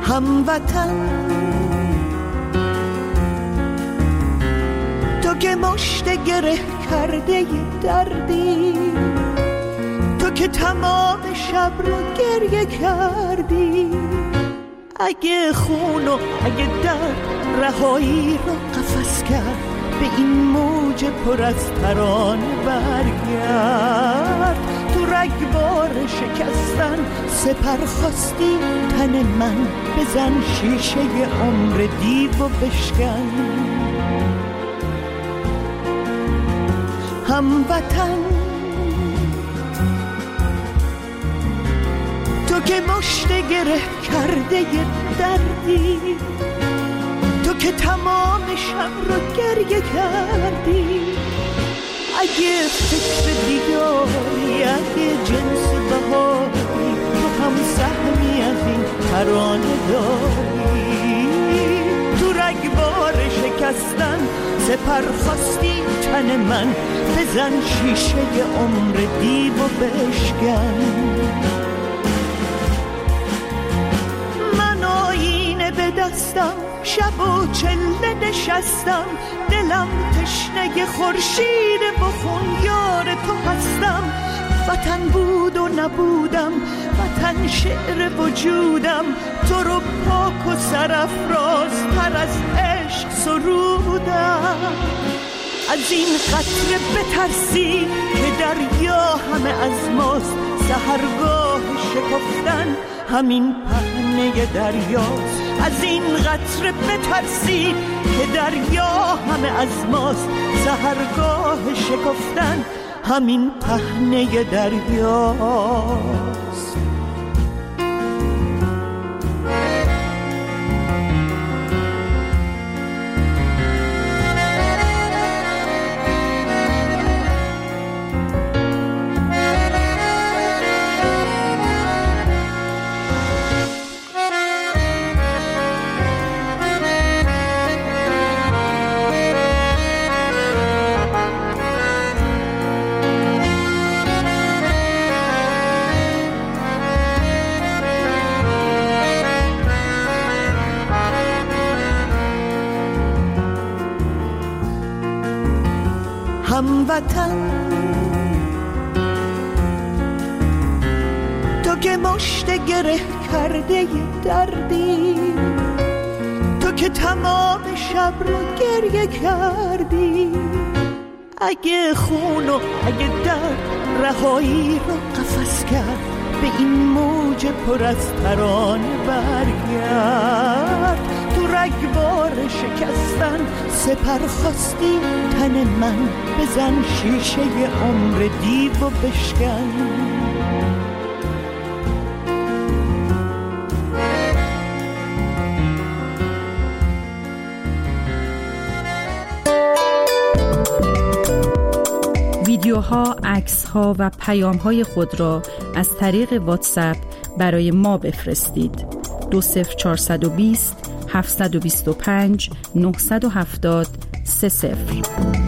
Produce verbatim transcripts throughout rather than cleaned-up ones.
هموطن تو که مشت گره کرده دردی، تو که تمام شب رو گریه کردی، اگه خون و اگه درد رهایی رو قفس کرد، به این موج پر از ترانه برگرد. تو رگبار شکستن سپر خواستی تن من، بزن شیشه عمر دیو و بشکن. هموطن تو که مشت گره کرده دردی، تو که تمام شب رو گریه کردی، اگه فکر دیگاری، اگه جنس بهاری، تو هم سهمی از این ترانه داری. تو رگبار شکستن سپر خواستی تن من، بزن شیشه عمر دیو و بشکن. من آینه به دستم، شب و چله نشستم، دلم تشنه خورشید بخون یار تو هستم. وطن بود و نبودم، وطن شعر وجودم، تو رو پاک و سرافراز تر از عشق سرودم. از این قطره بترسی که دریا همه از ماست، سحرگاه شکفتن همین پهنه دریاست. از این قطره بترسی که دریا همه از ماست، سحرگاه شکفتن همین پهنه دریاست. هموطن تو که مشت گره کرده دردی، تو که تمام شب رو گریه کردی، اگه خون و اگه درد رهایی رو قفس کرد، به این موج پر از ترانه برگرد. تو رگبار شکستن سپر خواستی تن من، بزن شیشه عمر دیو و بشکن. ویدیوها، عکس‌ها و پیام‌های خود را از طریق واتساپ برای ما بفرستید. دو صفر چهارصد و بیست هفتصد و بیست و پنج نهصد و هفتاد سه صفر.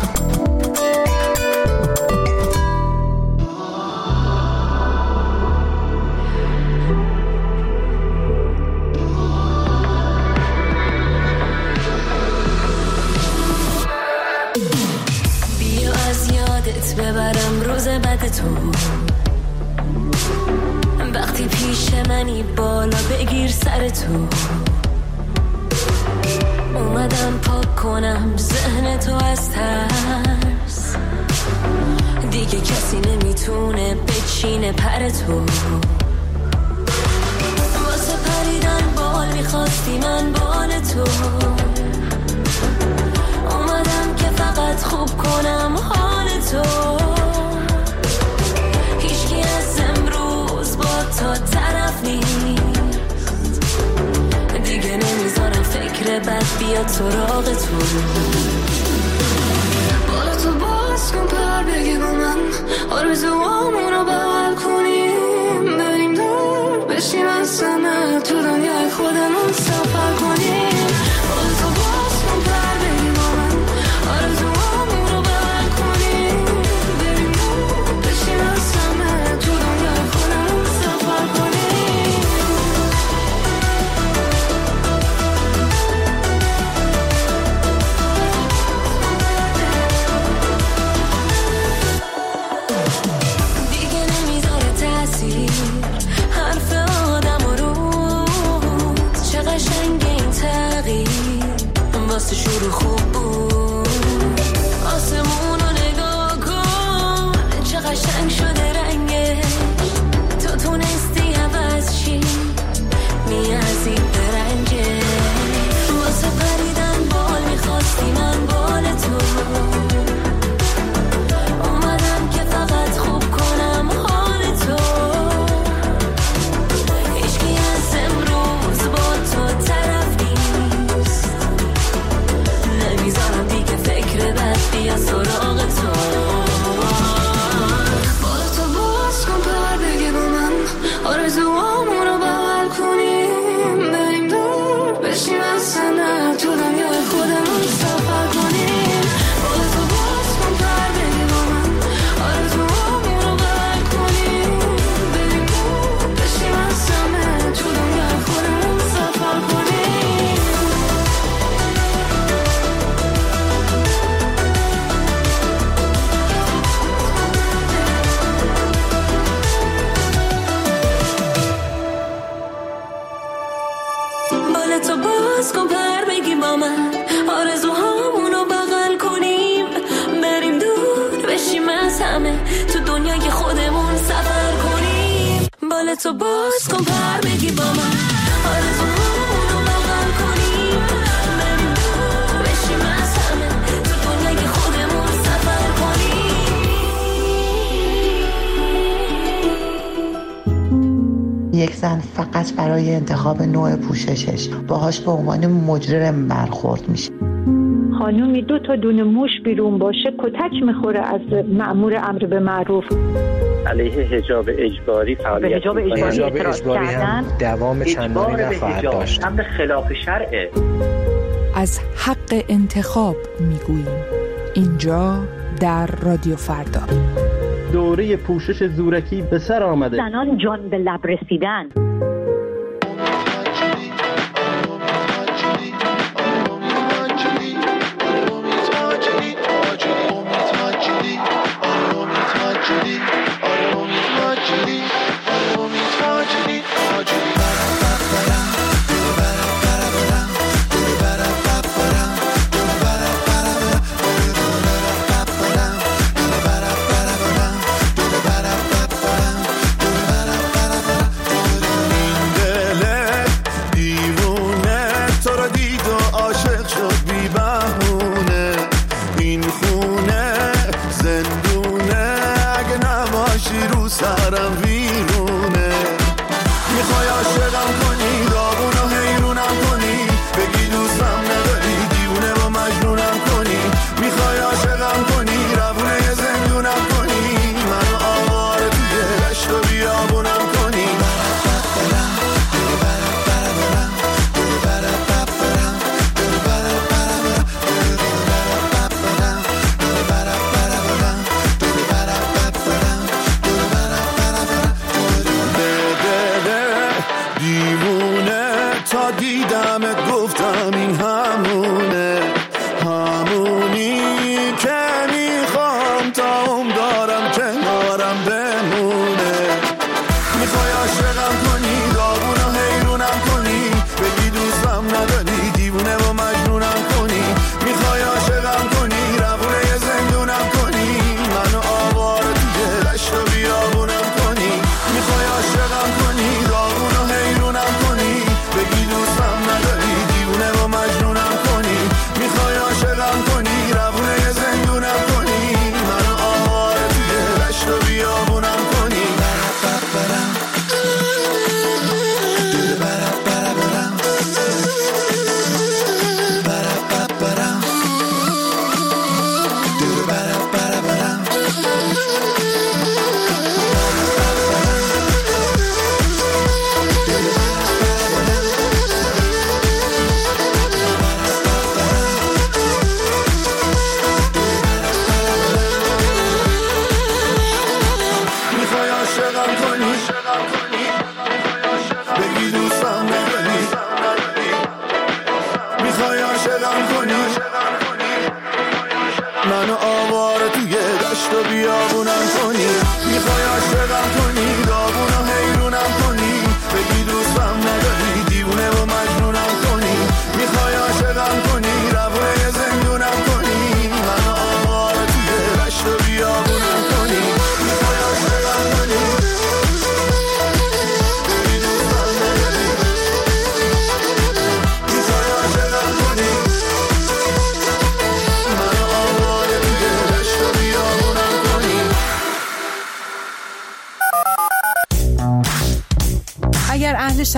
بیا از یادت ببرم روز بعد تو، وقتی پیش منی بالا بگیر سر تو. اومدم پاک کنم ذهن تو از ترس، دیگه کسی نمیتونه بچینه پر تو. واسه پریدن بال میخواستی من بال تو، اومدم که فقط خوب کنم حال تو. هیچکی از امروز با تا طرف نیست، دیگه نمیذارم فکر بد بیاد سراغ تو. بالا تو باز کن پر بگی با من، آرزوامون رو بغل کنیم، بریم دور بشیم از سمه، تو دنیای خودمون سفر کنیم. بالا تو باز کن پر بگی با من، آرزوامون رو بغل کنیم، بریم دور بشیم از سمه، تو دنیای خودمون سفر کنیم. راستی شروع خوب بود. آسمون رو نگاه کن چه قشنگ شده رنگش، تو تونستی عوض شی میازی برنجه. واسه پریدن بال میخواستی من بال تو، اومدم که فقط خوب کنم حال تو. هیچکی از امروز با تو طرف نیست، نمیذارم دیگه فکر بد بیا سراغ تو. بالا تو باز کن پر بگی با من، آرزوامونو بغل کنیم، بریم دور بشیم از سنه تو دنیای خودمون سفر کنیم. بالا تو باز کن پر بگی با من، آرزوامونو بغل کنیم، بریم دور بشیم از سنه تو دنیای خودمون سفر کنیم. بالا تو باز کن پر بگی با من، آرزوهامونو بغل کنیم، بریم دور بشیم از همه تو دنیای خودمون سفر کنیم. بالا تو باز کن پر بگی با من، آرزوهامونو بغل کنیم، بریم دور بشیم از همه تو دنیای خودمون سفر کنیم. یک زن فقط برای انتخاب نوع پوششش باهاش به عنوان مجرم برخورد میشه. خانومی دو تا دونه موش بیرون باشه کتک میخوره از مأمور امر به معروف. علیه حجاب اجباری فعالیت حجاب اجباری, حجاب اجباری هم دوام چندانی نخواهد داشت. هم به خلاف شرعه. از حق انتخاب میگوییم اینجا در رادیو فردا. دوره پوشش زورکی به سر آمده. زنان جان به لب رسیدن. عاشقم کنی، داغونو حیرونم کنی، بگی دوستم نداری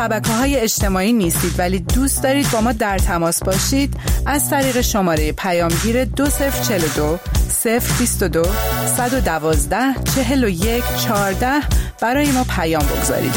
شبکه‌های اجتماعی نیستید ولی دوست دارید با ما در تماس باشید، از طریق شماره پیامگیر دو صفر چهل و دو صفر بیست و دو صد و دوازده چهل و یک چهارده برای ما پیام بگذارید.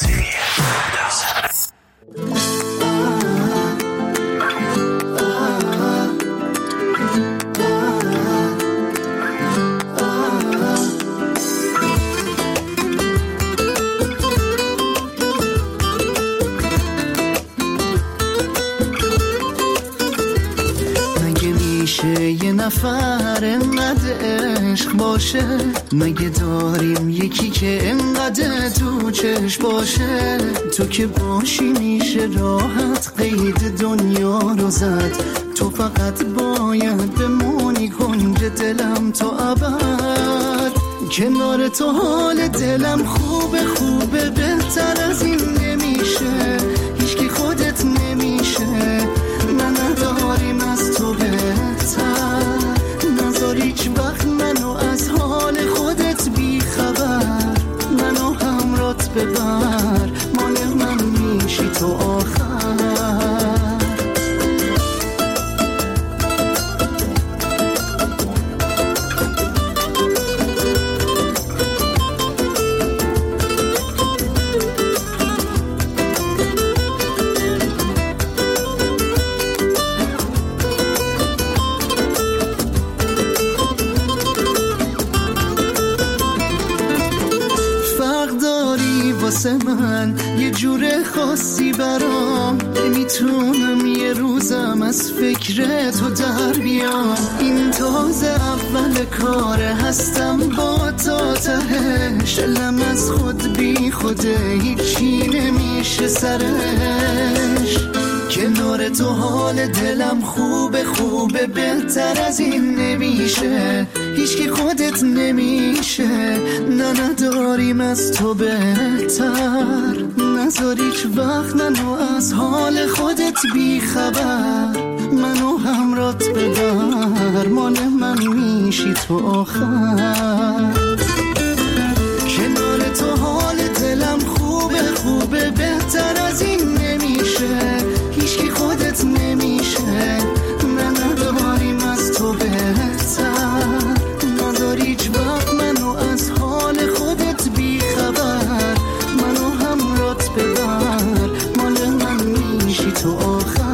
یه نفر انقدر عشق باشه، مگه داریم یکی که انقدر تو چشم باشه؟ تو که باشی میشه راحت قید دنیا رو زد، تو فقط باید بمونی کنج دلم تا ابد. کنار تو حال دلم خوبه خوبه، بهتر از این نمیشه، هیچکی خودت نمیشه. نه نداریم از تو بهتر، نذار هیچ وقت منو از حال خودت بی خبر، منو همرات ببر، مال من میشی تو آخر. من یه جور خاصی برام، نمیتونم یه روزم از فکر تو در بیام. این تازه اول کاره، هستم با تا تهش، دلم از خود بی خوده هیچی نمیشه سرش. کنار تو حال دلم خوبه خوبه، بهتر از این نمیشه، هیچکی خودت نمیشه. نه نداریم از تو بهتر، نذار هیچ وقت منو از حال خودت بی خبر، منو همرات ببر، مال من میشی تو آخر. کنار تو حال دلم خوبه خوبه، بهتر از این نمیشه، هیچکی خودت نمیشه. نه نداریم از تو بهتر، نذار هیچ وقت منو از حال خودت بی خبر، منو همرات ببر، مال من میشی تو آخر.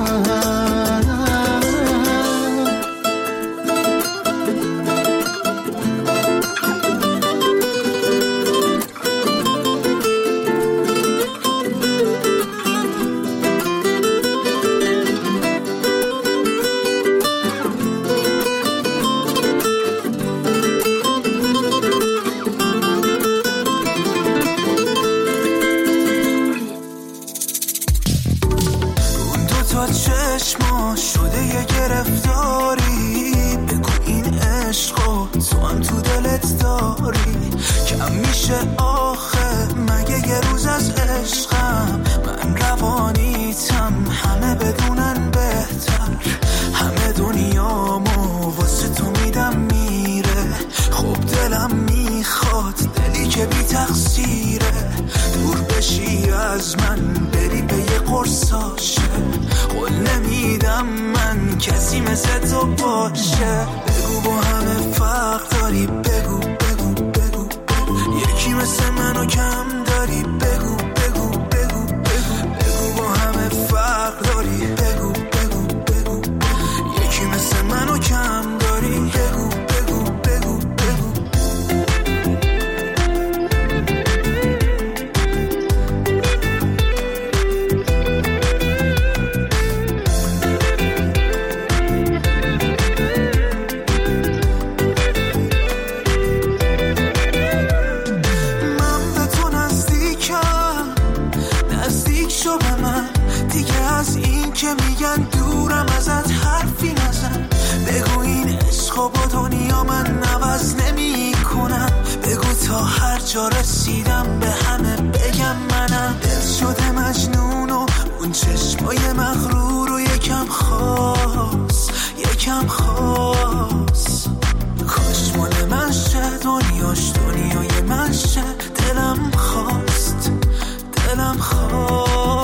دنیاش دنیای من شه، دلم خواست دلم خواست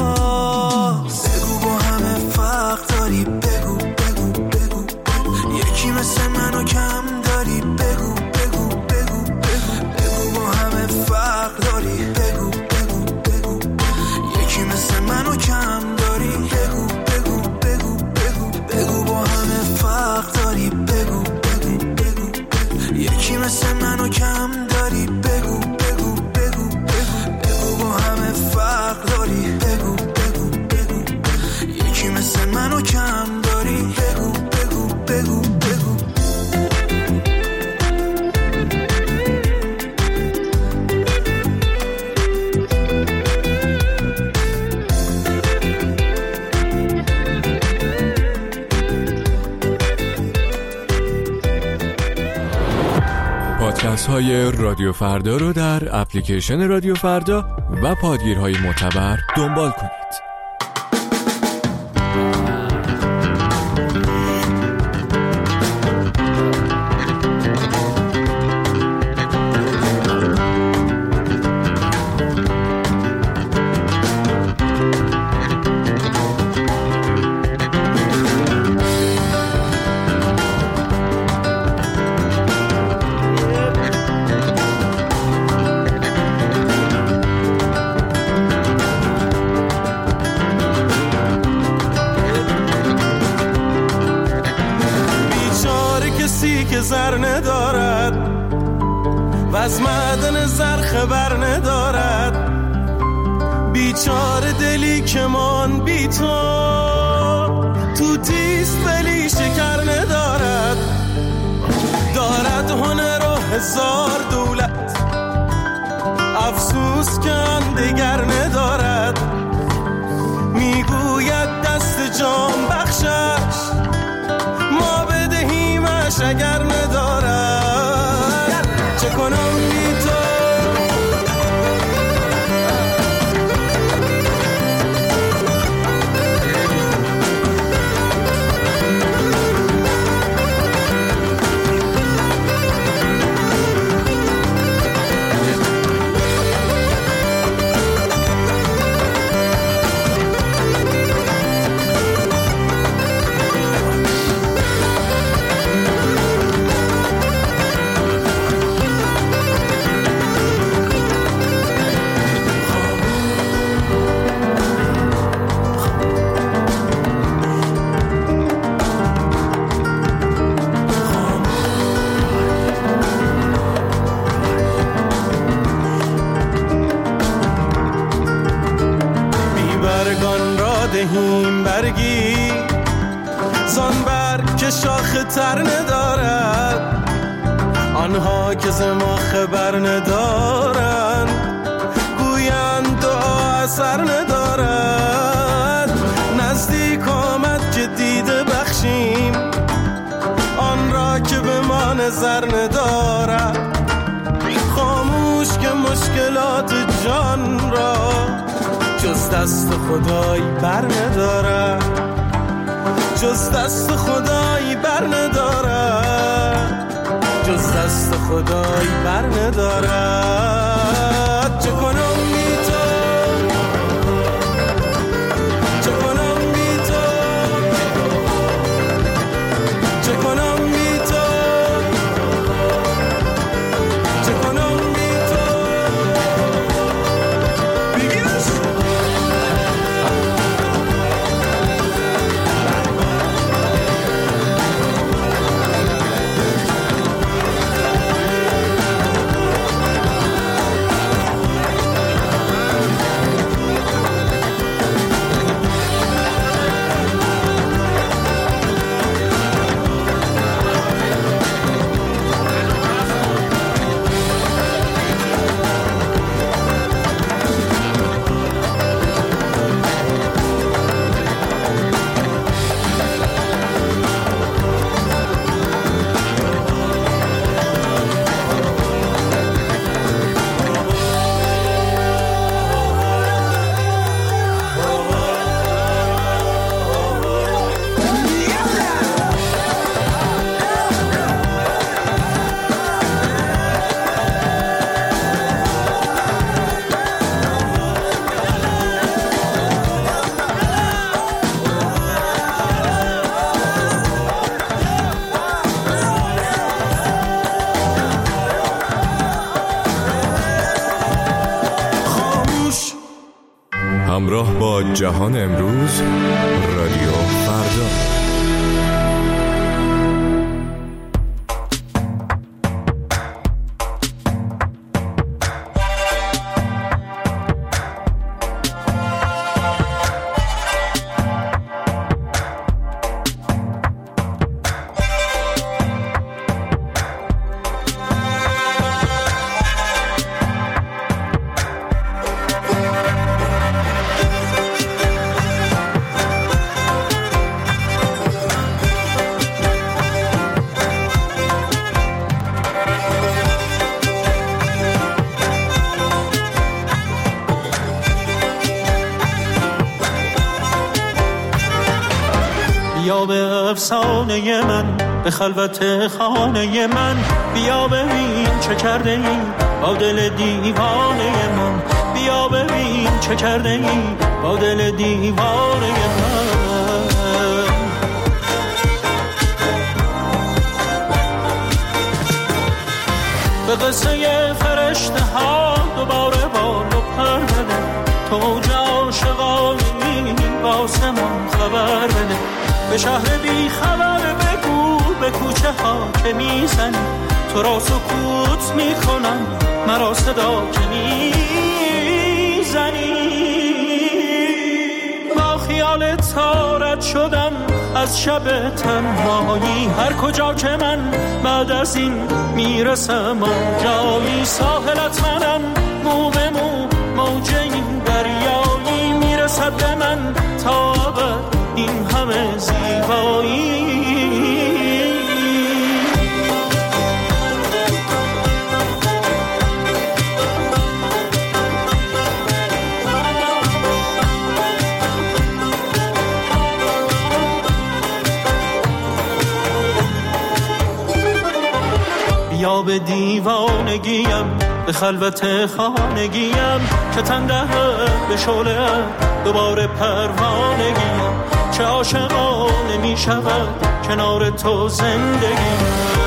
مثل منو کم داری، بگو بگو بگو بگو. پادکست های رادیو فردا رو در اپلیکیشن رادیو فردا و پادگیرهای معتبر دنبال کنید. زر ندارد و از معدن زر خبر ندارد، بیچاره دلی که من بی تو تو تیست ولی شکر ندارد، دارد هنر و هزار دولت افسوس که آن دگر ندارد، میگوید دست جان بخشش ما بدهیمش اگر ندارد، چه کنم بی تو. دهیم برگی زان برگ که شاخ تر ندارد، آنها که ز ما خبر ندارند گویند دعا اثر ندارد، نزدیک آمد که دیده بخشیم آن را که به ما نظر ندارد، خاموش که مشکلات جان را جز دست خدای بر ندارد، جز دست خدای بر ندارد، جز دست خدای بر ندارد، چه کنم بی تو، چه کنم بی تو، چه کنم بی تو، چه کنم بی تو. بگیرش همراه با جهان امروز، رادیو فردا. بیا به افسانه من، به خلوت خانه من، بیا ببین چه کرده ای با دل دیوانه من، بیا ببین چه کرده ای با دل دیوانه من. به قصه فرشته ها دوباره بال و پر بده، تو اوج عاشقانی واسه من خبر بده، به شهر بی خبر بگو به کوچه ها که میزنی، تو را سکوت میکنم مرا صدا که میزنی. با خیال تارت شدم از شب تنهایی، هر کجا که من بعد از این میرسم آنجایی، ساحلت منم مو به مو موج این دریایی، میرسد به من تا ابد این همه زیبایی. یا به دیوانگیم، به خلوت خانگیم، که تن دهد به شعله دوباره پروانگیم، چه عاشقانه می شود کنار تو زندگیم.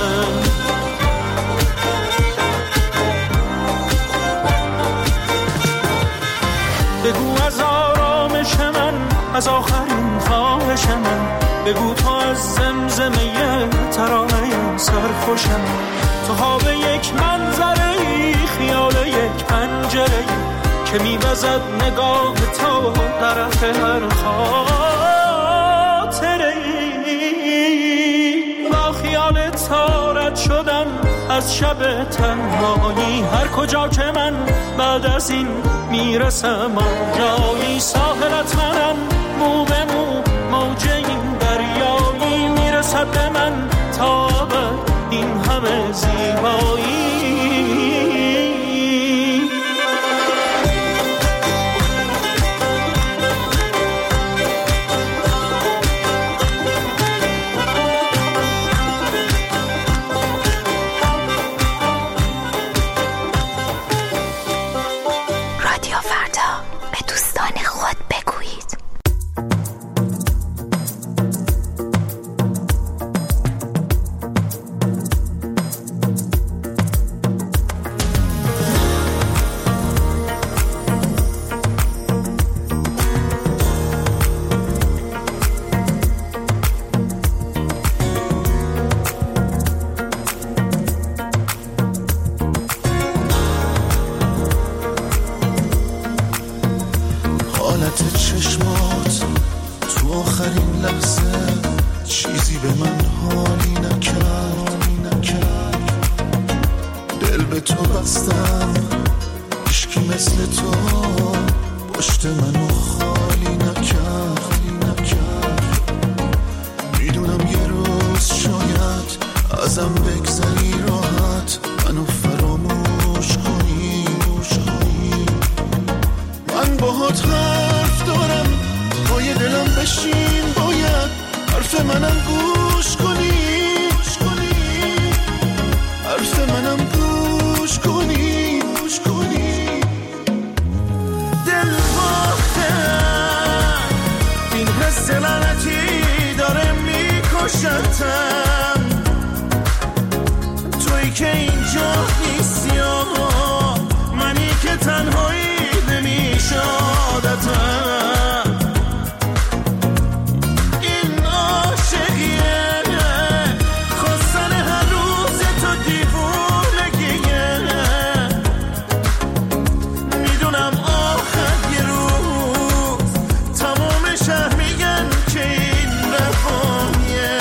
بگو از آرامش من، از آخرین خواهش من، بگو تو از زمزمه ترانه سرخوشم، تو خواب یک منظره ای، خیال یک پنجره ای که میوزد نگاه تو طرف هر خاطره ای. با خیال تارت شدم از شب تنهایی، هر کجا که من بعد از این میرسم آنجایی، ساحلت منم مو به مو موج این دریایی، میرسد به من تا ابد این همه زیبایی. رادیو فردا، به دوستان خود بگویید. تویی که اینجا نیستی، منی که تنهایی نمیشه عادتم، این عاشقیه خواستن هر روز تو دیوونگیه، میدونم آخر یه روز تمام شهر میگن که این رفاهیه.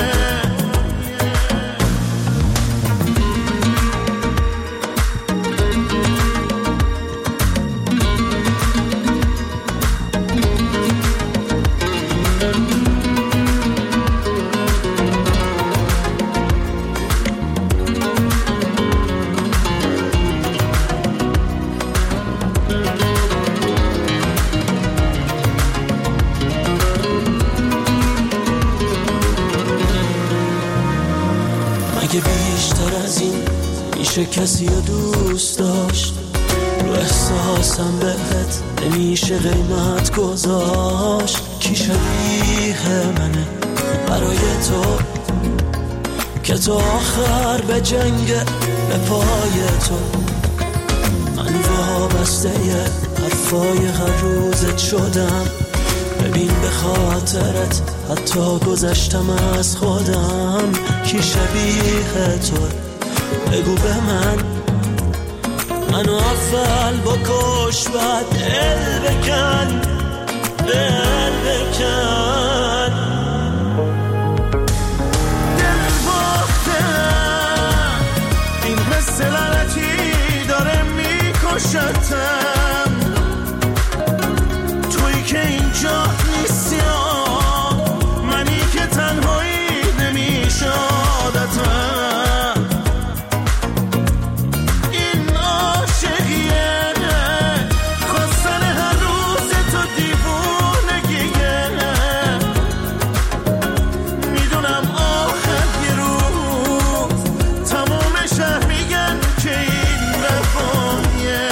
اگه بیشتر از این میشه کسی رو دوست داشت، رو احساسم بهت نمیشه قیمت گذاشت. کی شبیه منه برای تو که تو آخر به جنگ به پای تو؟ من وابسته یه حرفای هر روزت شدم، ببین به خاطرت حتی گذشتم از خودم. کی شبیه تو بگو به من، منو اول بکش بعد دل بکن، دل بکن. دل باختم این حس لعنتی داره میکشتم، تویی که اینجا نیستی، منی که تنهایی نمیشه عادتم. این عاشقیه خواستن هر روز تو دیوونگیه، میدونم آخر یه روز تمام شهر میگن که این رفایه.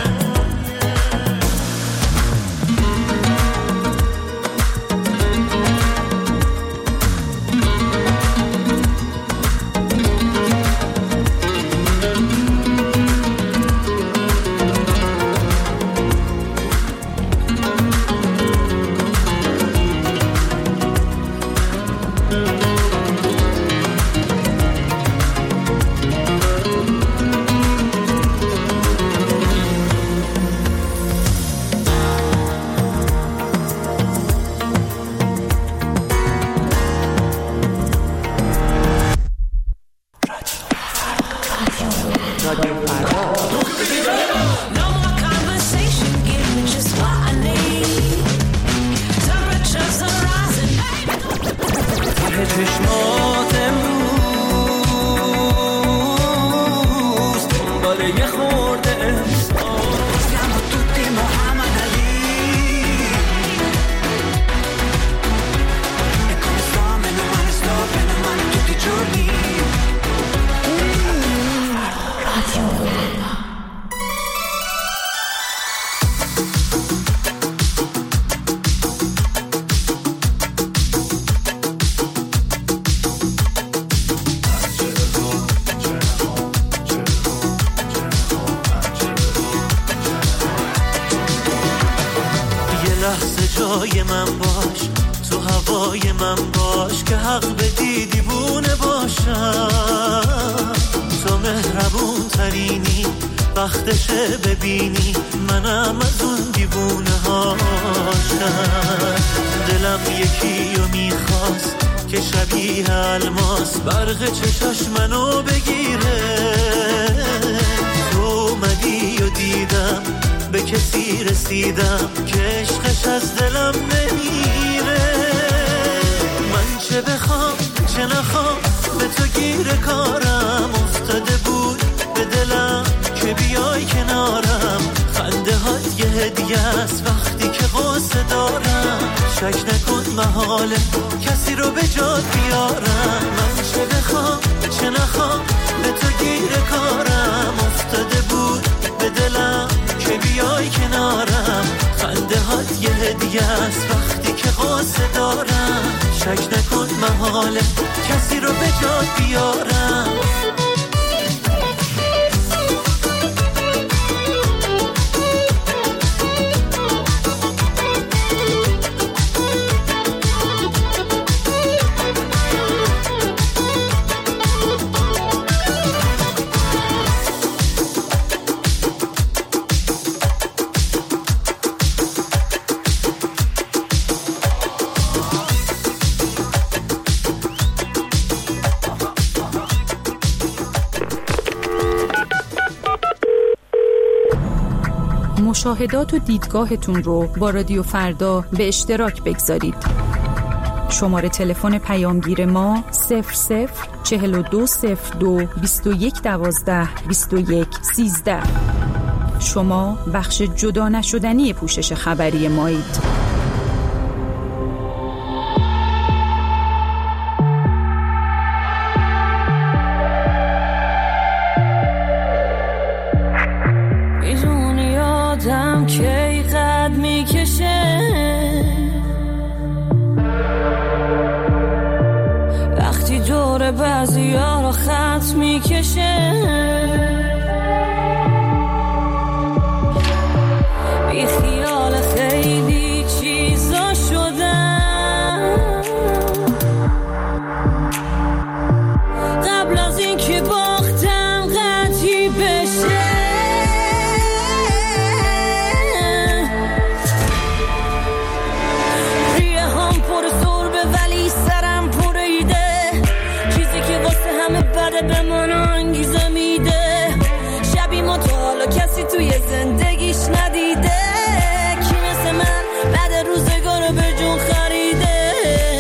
جای من باش، تو هوای من باش که حق بدی دیوونه باشم. تو مهربون ترینی وقتشه ببینی منم از اون دیوونه هاشم. دلم یکی رو میخواست که شبیه الماس برق چشاش منو بگیره. تو اومدی و دیدم به کسی رسیدم که عشقش از دلم نمیره. من چه بخوام چه نخوام به تو گیر کارم افتاده بود به دلم که بیای کنارم. خنده هات یه هدیه است وقتی که غصه دارم، شک نکن محاله کسی رو به جات بیارم. من چه بخوام چه نخوام به تو گیر کارم افتاده بود به دلم که بیای کنارم. خنده هات یه هدیه است وقتی که غصه دارم، شک نکن محاله کسی رو به جات بیارم. مشاهدات و دیدگاهتون رو با رادیو فردا به اشتراک بگذارید. شماره تلفن پیامگیر ما صفر صفر چهل و دو صفر دو بیست و یک دوازده بیست و یک سیزده. شما بخش جدا نشدنی پوشش خبری مایید. دور بعضی ها رو خط میکشه، بی خیال خیلی چیزا شدم. قبل از این که باختم قطعی بشه، ریه هم پر سربه ولی سرم پر ایده، چیزی که واسه همه بده به من انگیزه میده. شبی ما تا حالا کسی توی زندگیش ندیده، کی مثل من بعد روزگار به جون خریده.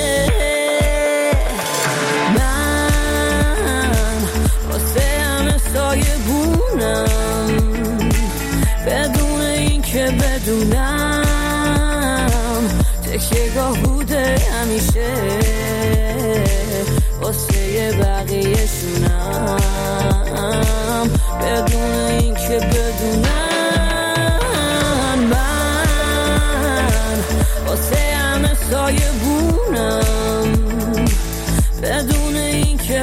من واسه همه سایه بونم، بدون این که بدونم تکیه‌گاه بوده همیشه واسه بقیه شونم، بدون این که بدونم. من واسه همه سایه بونم، بدون این که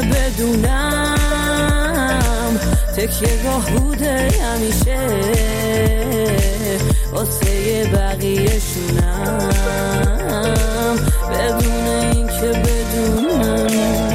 بدونم تکیه‌گاه بوده همیشه واسه بقیه شونم، بدون این که بدونم.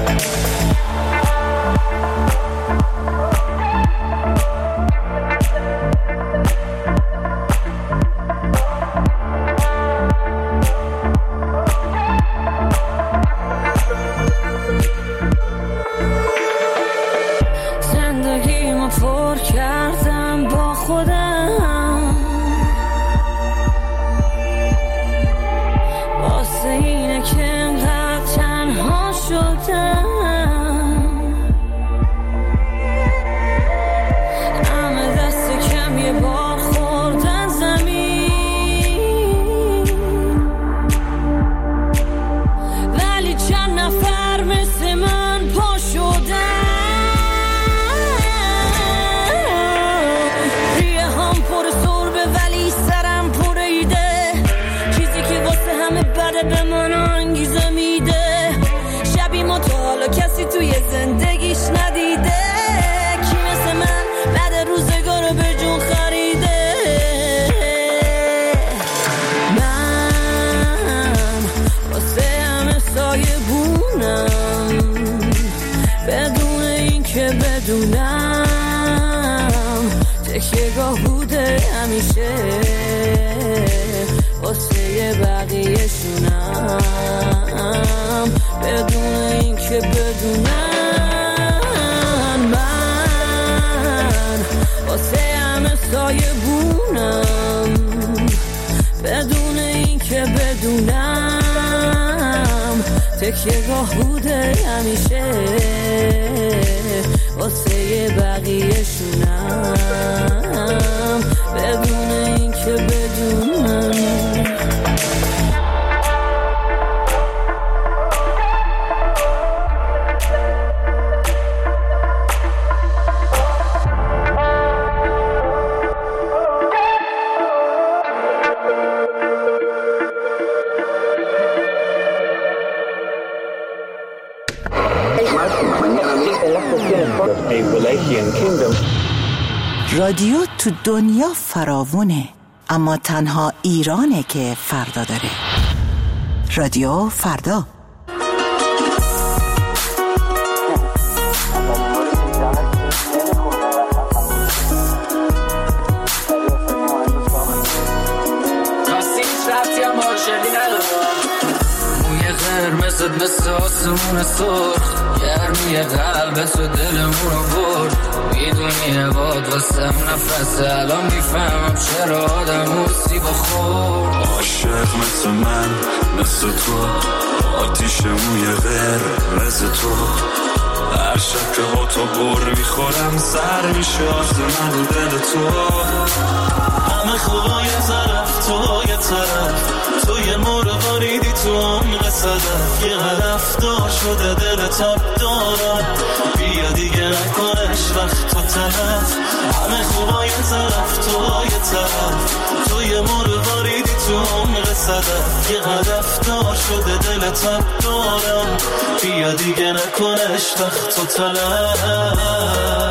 پر کردم با خودم، واسه اینه که انقدر تنها شدم. همه دست کم یه بار خوردن زمین، ولی چند نفر مثل من پا شدن. به من انگیزه میده، شبی ما تا حالا کسی توی زندگیش ندیده، کی مثل من بعد روزگار به جون خریده. من واسه همه سایه بونم، بدون این که بدونم تکیه‌گاه بوده همیشه واسه بقیه شونم، بدون این که بدونم. من واسه همه سایه بونم، بدون این که بدونم تکیه‌گاه بوده همیشه واسه بقیه شونم، بدون این که بدونم. رادیو تو دنیا فراوونه، اما تنها ایرانه که فردا داره. رادیو فردا. قرمزت مثل آسمون سرخ، گرمی قلبت و دلمونو برد. میدونی عباد واسم نفس، الان میفهمم چرا آدم موسی بخور. عاشق مثل من مثل تو، آتیش موی قرمز تو. هر شب که با تو بر میخورم سر میشه آز من و دل تو. همه خوبا یه طرف تو یه طرف، تو یه مرغاریدی تو عمق صدف. یه هدف دار شده دل تاب دارم، بیا دیگه نکنش وقت تو تلف. همه خوبا یه طرف تو یه طرف، تو یه مرغاریدی تو عمق صدف یه هدف دار شده دل تب دارم بیا دیگه نکنش وقت و طلب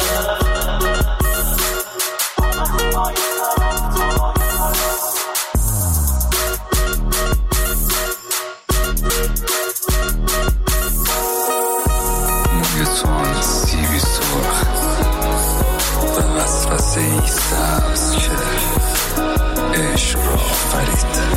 موی تو آن سیبی سرخ و وسوسه ای سبز که عشق را فرید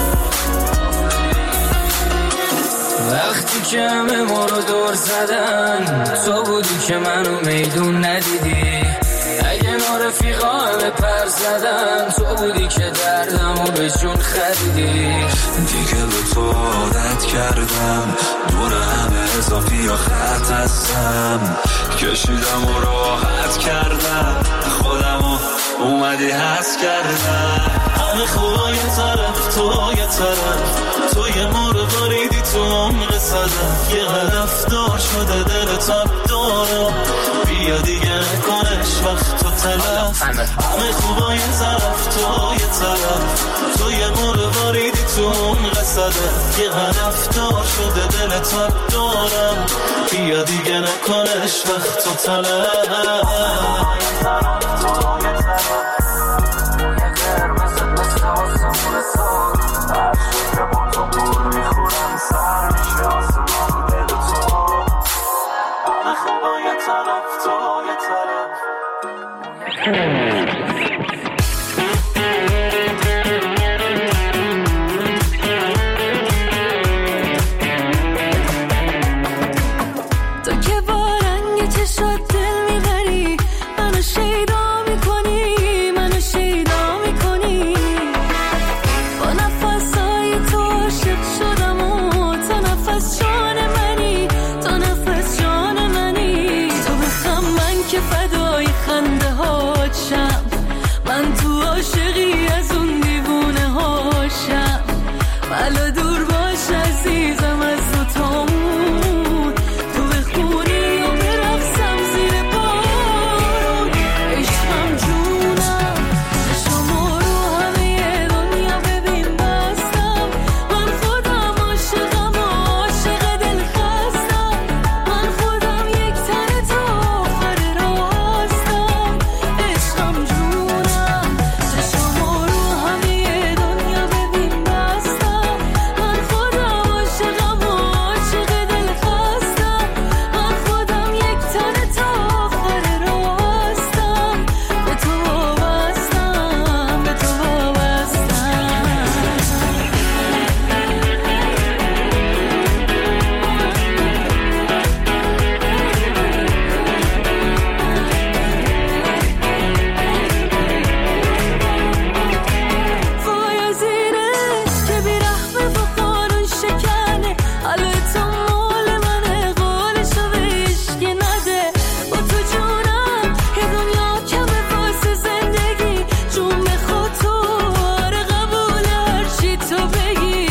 وقتی که همه ما رو دور زدن تو بودی که منو میدون ندیدی اگه نارفیقا همه پر زدن تو بودی که دردمو به جون خریدی دیگه به تو عادت کردم دور همه اضافی یا خط هستم کشیدم و راحت کردم خودمو اومدی هست کردم همه خوبا یه طرف تو یه طرف تو یه مورو باریدی تو عمق صدف یه هدف دار شده دل تب دارم بیا دیگه نکنش وقت و تلف همه خوبا یه طرف تو یه طرف تو یه مورو باریدی تو عمق صدف یه هدف دار شده دل تب دارم بیا دیگه نکنش وقت و تلف تو که با رنگ چشات دل میبری منو شیدا میکنی منو شیدا میکنی با نفسای تو عاشق شدم و تو نفس جان منی تو نفس جان منی تو بخم من که فدای خنده هاشم من تو عاشقی از اون دیوونه هاشم بلا دور باش عزیزم از تو تامون تو بخونی و برقصم زیر بارون عشقم جونم شما رو همه دنیا ببین بستم من خودم عاشقم و عاشق دل خستم من خودم یک تن تا آخر راه هستم عشقم جونم شما رو همه دنیا ببین بستم من خودم عاشقم و عاشق دل خستم من خودم یک تن تا آخر راه هستم به تو وابستم به تو وابستم وای از این عشق که بیرحمه و قانون شکنه حالا تو مال منه قولشو به عشقی نده با تو جونم یه دنیا کمه واسه زندگی جون بخواد تو آره قبول هرچی تو بگی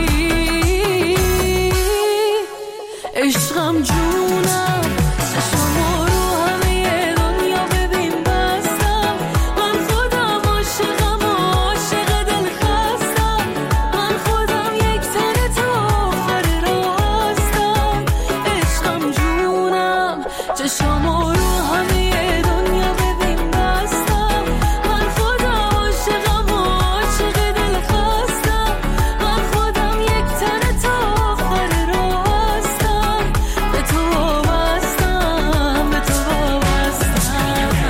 عشقم جونم شما رو همه دنیا ببین بستم من خودم عاشقم و عاشق دل خستم من خودم یک تن تا آخر راه هستم عشقم جونم شما رو همه دنیا ببین بستم من خودم عاشقم و عاشق دل خستم من خودم یک تن تا آخر راه هستم به تو وابستم به تو وابستم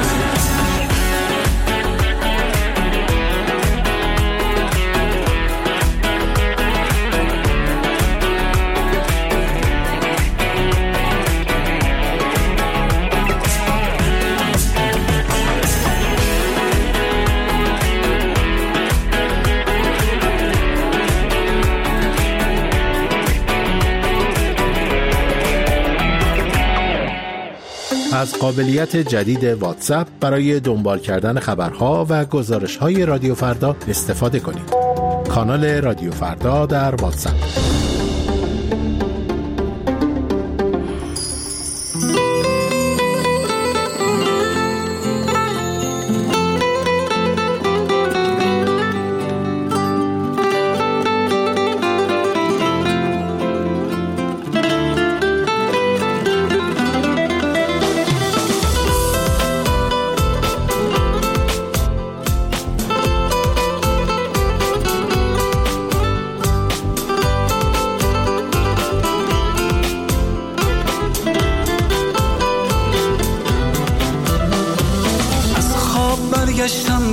از قابلیت جدید واتساپ برای دنبال کردن خبرها و گزارش‌های رادیو فردا استفاده کنید. کانال رادیو فردا در واتساپ.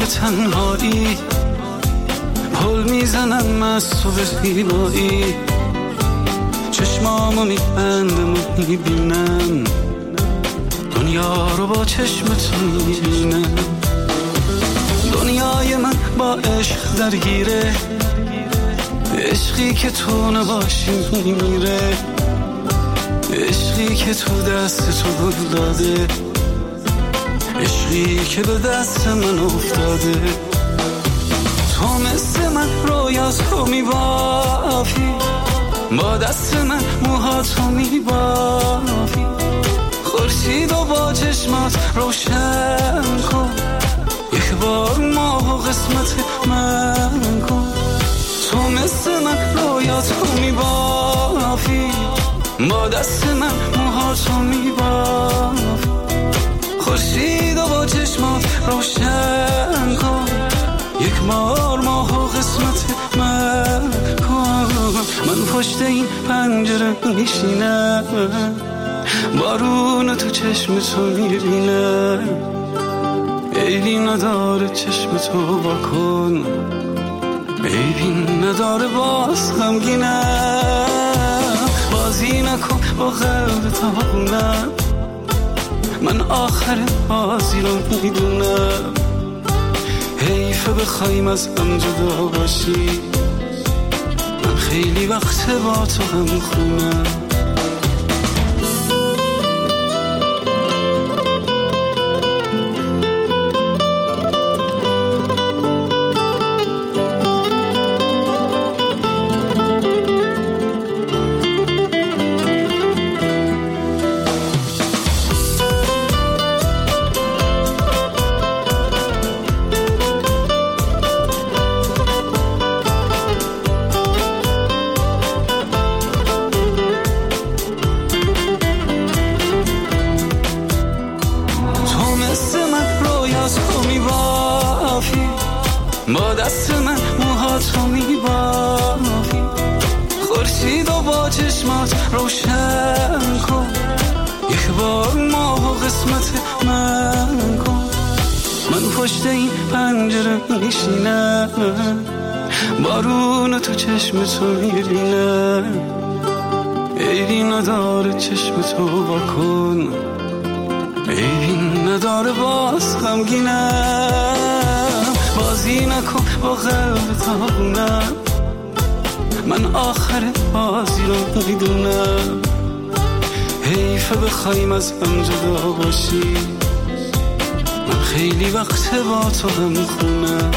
تنهایی، پل میزنم از تو به زیبایی، چشمامو میبندم و میبینم دنیا رو با چشم تو میبینم. دنیای من با عشق درگیره، عشقی که تو نباشی میمیره، عشقی که تو دست تو گل داده، عشقی که به دست من افتاده. تو مثل من رویات رو میبافی، با دست من موهاتو میبافی، خورشید و با چشمات روشن کن، یک بار ماه و قسمت من کن. تو مثل من رویات رو میبافی، با دست من موهاتو میبافی، خورشید و با چشمات روشن کن، یک بار ماه و قسمت من کن. من پشت این پنجره میشینم، بارون تو چشم تو میبینم، عیبی نداره چشم تو واکن، عیبی نداره باز غمگینم. بازی نکن با قلب تاونم، من آخر بازی رو میدونم، حیفه بخوایم از هم جدا باشی، من خیلی وقت با تو هم خونم. با دست من موهاتو میبافی، خورشید و با چشمات روشن کن، یک بار ماه و قسمت من کن. من پشت این پنجره میشینم، بارون تو چشم تو میبینم، عیبی نداره چشم تو واکن، عیبی نداره باز غمگینم. بازی نکن با قلب تاونم، من آخر بازی رو میدونم، حیفه بخوایم از هم جدا باشی، من خیلی وقت با تو هم خونم.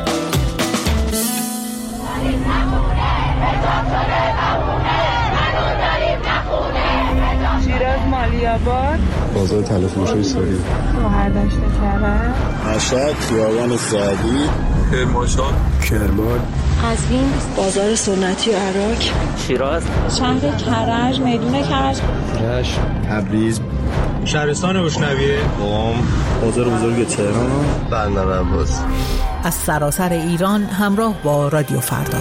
شیراز مالیاباد، بازار تلفروشی سوری، مهردشت کرد، مشهد خیابان سعدی، کرمانشاه، کرمان، قزوین، بازار سنتی عراق، شیراز، شهر کرج، میدون کرج، رشت، تبریز، شهرستان روشنویه، قم، بازار بزرگ تهران، بندر عباس. از سراسر ایران همراه با رادیو فردا.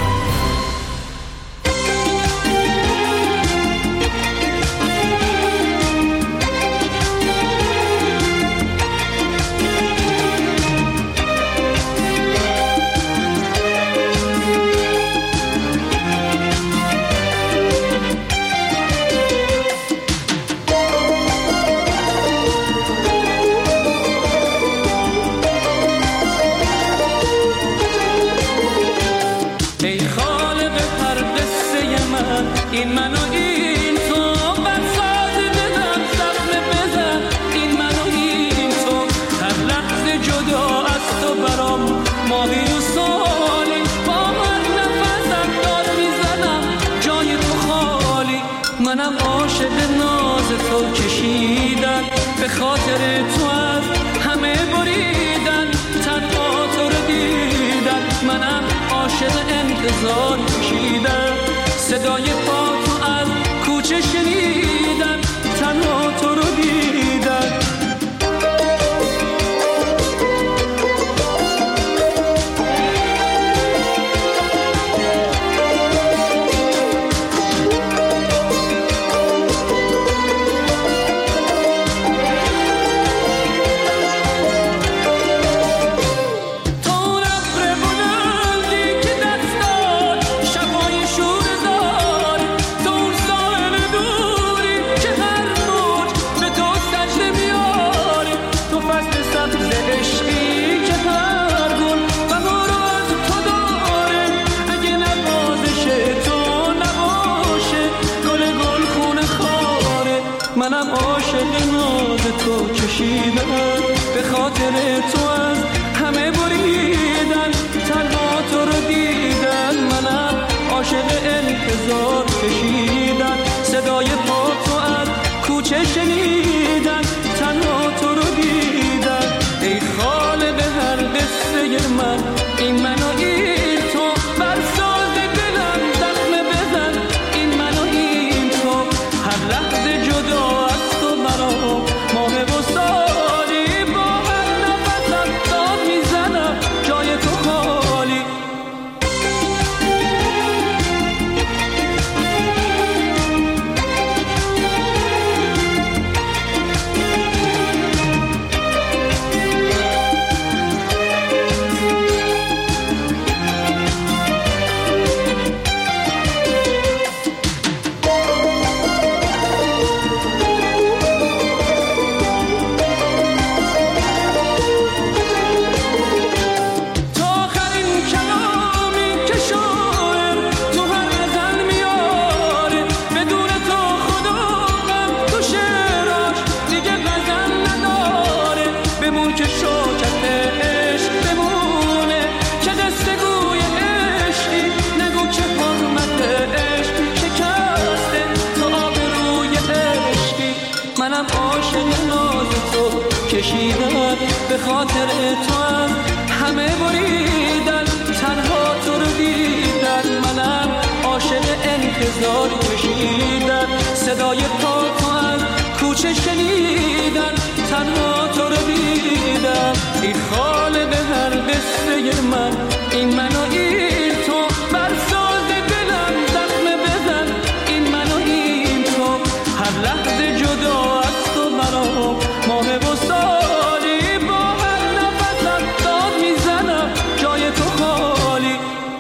این من و این تو بساط بدم زخم بزن، این من و این تو هر لحظه جدا از تو برام ماهی و سالی، با هر نفسم داد میزنم جای تو خالی. منم عاشق ناز تو کشیدن، به خاطر تو از همه بریدن، تنها تو رو دیدن. منم عاشق انتظار کشیدن، صدای پا تو از کوچه شنیدن، تنها تو رو دیدن. منم عاشق ناز تو کشیدم، به خاطر تو از همه بریدن، تنها تو رو دیدن. منم عاشق انتظار کشیدن، صدای پا تو از کوچه شنیدن، تنها تو رو دیدن. ای خالق هر قصه من، این من و این تو، بر ساز دلم زخم بزن، این من و این تو. هر لحظه جدا از تو مرا ماه و سالی، با هر نفسم داد میزنم جای تو خالی. منم عاشق ناز تو کشیدم، به خاطر تو هم همه بریدن، تنها تو رو دیدن. منم عاشق انتظار کشیدم، صدای پا تو هم کوچه شنیدن، تنها تو رو دیدم. ای خالق هر قصه من، این من و این تو، بر ساز دلم زخم بزن، این من و این تو. هر لحظه جدا از تو مرا ماه و سالی، با هر نفسم داد میزنم جای تو خالی.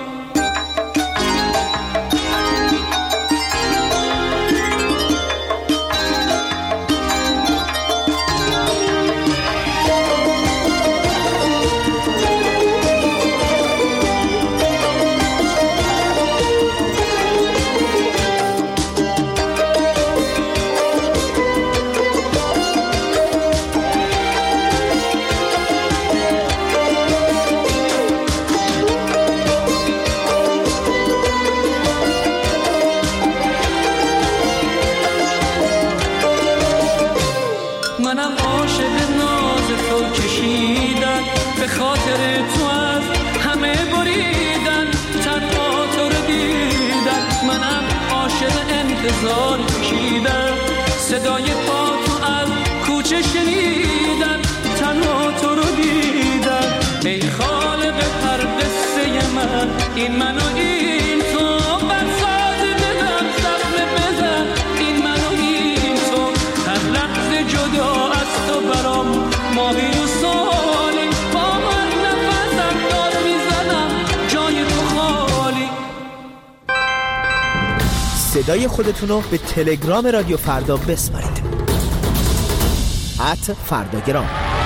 منم عاشق ناز تو کشیدن، به خاطر تو از همه بریدن، تنها تو رو دیدن. منم عاشق انتظار کشیدن، صدای پا تو از کوچه شنیدن، تنها تو رو دیدن. ای خالق هر قصه من، این من و این تو، بر ساز دلم زخم بزن، این من و این تو. هر لحظه جدا از تو برام ماهی و سالی، با هر نفسم داد میزنم جای تو خالی. صدای خودتون رو به تلگرام رادیو فردا بسپارید. ات فرداگرام.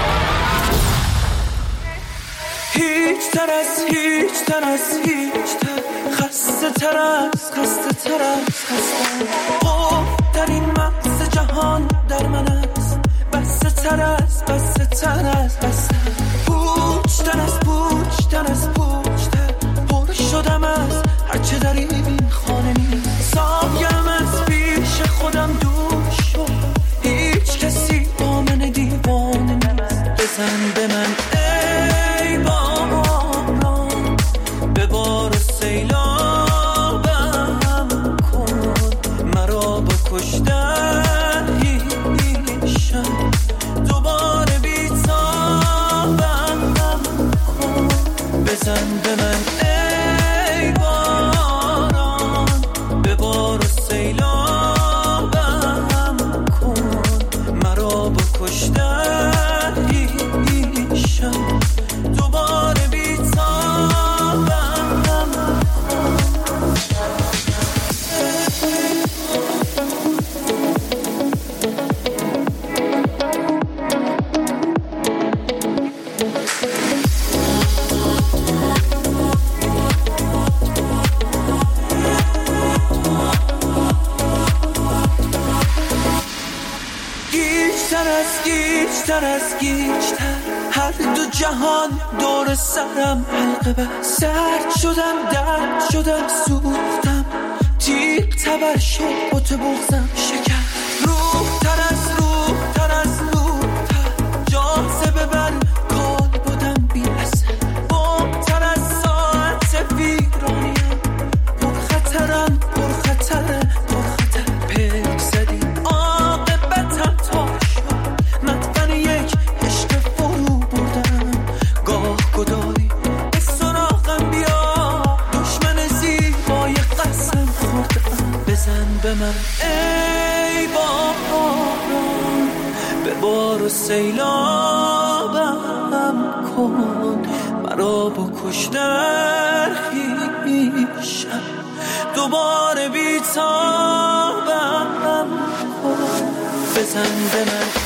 هیچ تر از هیچ تر از هیچ تر، خسته تر از خسته تر از خسته. خوب در این مغز جهان در من است، بسته تر از بسته تر از بسته. پوچ تر از پوچ تر از پوچ تر، پر شدم از هرچه در این خانه نیست. سایم از پیش خودم دور شد، هیچ کسی با من دیوانه نیست. بزن به من ای باران، به بار سیلابم کن، مرا با کشتن هیشم دوباره بیتابم کن. بزن به من ای باران، به بار سیلابم کن، مرا با کشتن هیشم بیشتر از گیجتر، هر دو جهان دور سرم حلقه بر. سرد شدم، درد شدم، سوختم، تیغ تبر شد، بوت بغزم شکر. روح تر از روح تر از روح تر، جاذبه بر کال بودم بی اثر. بمتر از ساعت ویرانیم، پر خطرم پر خطره پر خطر. پک زدی عاقبتم تا شد، مدفن یک عشق فرو بردم. گاه گداری به سراغم بیا، دشمن زیبای قسم خوردم. بزن به من ای باران، به بار و سیلابم کن. مرا بکش در خویشم، دوباره بیتابم کن. بزن به من